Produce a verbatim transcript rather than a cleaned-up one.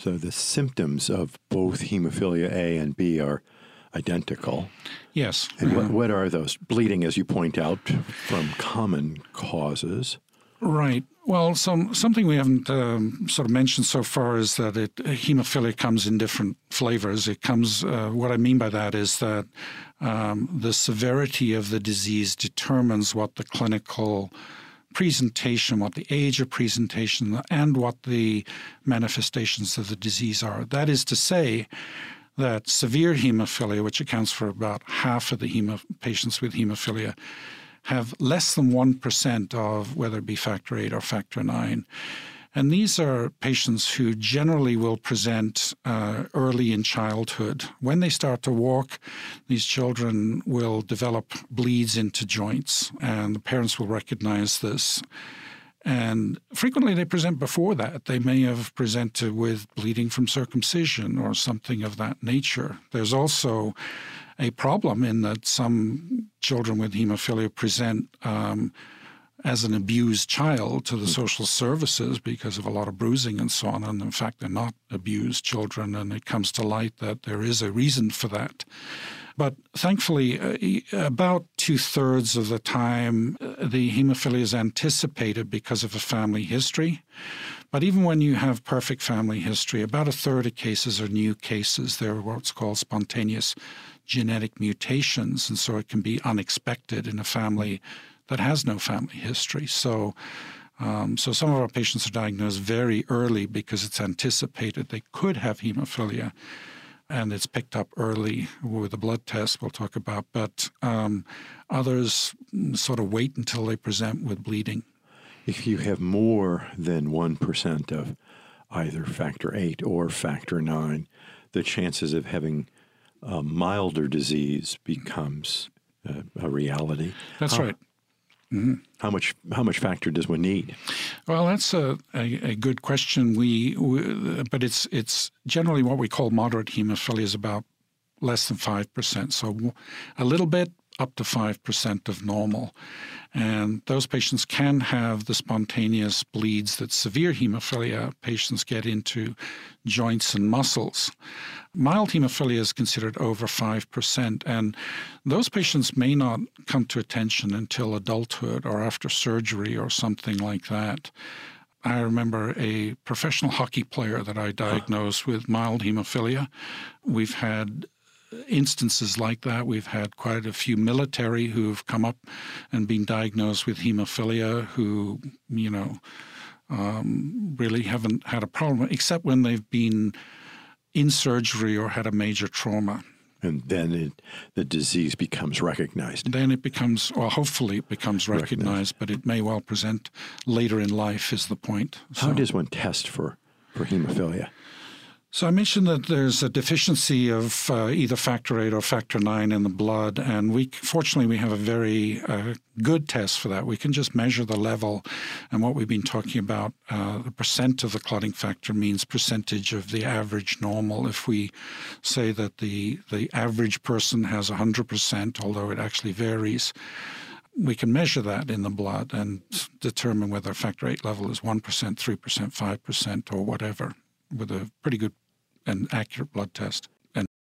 So the symptoms of both hemophilia A and B are identical. Yes. And uh, what, what are those? Bleeding, as you point out, from common causes. Right. Well, some, something we haven't um, sort of mentioned so far is that it, hemophilia comes in different flavors. It comes, uh, what I mean by that is that um, the severity of the disease determines what the clinical presentation, what the age of presentation, and what the manifestations of the disease are. That is to say that severe hemophilia, which accounts for about half of the hemo- patients with hemophilia, have less than one percent of whether it be factor eight or factor nine. And these are patients who generally will present uh, early in childhood. When they start to walk, these children will develop bleeds into joints, and the parents will recognize this. And frequently they present before that. They may have presented with bleeding from circumcision or something of that nature. There's also a problem in that some children with hemophilia present um, as an abused child to the social services because of a lot of bruising and so on. And in fact, they're not abused children, and it comes to light that there is a reason for that. But thankfully, uh, about two-thirds of the time, uh, the hemophilia is anticipated because of a family history. But even when you have perfect family history, about a third of cases are new cases. They're what's called spontaneous genetic mutations, and so it can be unexpected in a family that has no family history. So um, so some of our patients are diagnosed very early because it's anticipated they could have hemophilia, and it's picked up early with a blood test we'll talk about. But um, others sort of wait until they present with bleeding. If you have more than one percent of either factor eight or factor nine, the chances of having a milder disease becomes uh, a reality. That's how, right. Mm-hmm. How much how much factor does one need? Well, that's a, a, a good question. We, we but it's it's generally what we call moderate hemophilia is about less than five percent. So a little bit up to five percent of normal. And those patients can have the spontaneous bleeds that severe hemophilia patients get into joints and muscles. Mild hemophilia is considered over five percent, and those patients may not come to attention until adulthood or after surgery or something like that. I remember a professional hockey player that I diagnosed with mild hemophilia. We've had instances like that. We've had quite a few military who've come up and been diagnosed with hemophilia who, you know, um, really haven't had a problem, except when they've been in surgery or had a major trauma. And then it, the disease becomes recognized. Then it becomes, well, hopefully it becomes recognized, recognized. But it may well present later in life is the point. How so, does one test for, for hemophilia? So I mentioned that there's a deficiency of uh, either factor eight or factor nine in the blood, and we fortunately we have a very uh, good test for that. We can just measure the level, and what we've been talking about, uh, the percent of the clotting factor means percentage of the average normal. If we say that the, the average person has one hundred percent, although it actually varies, we can measure that in the blood and determine whether factor eight level is one percent, three percent, five percent, or whatever, with a pretty good and accurate blood test.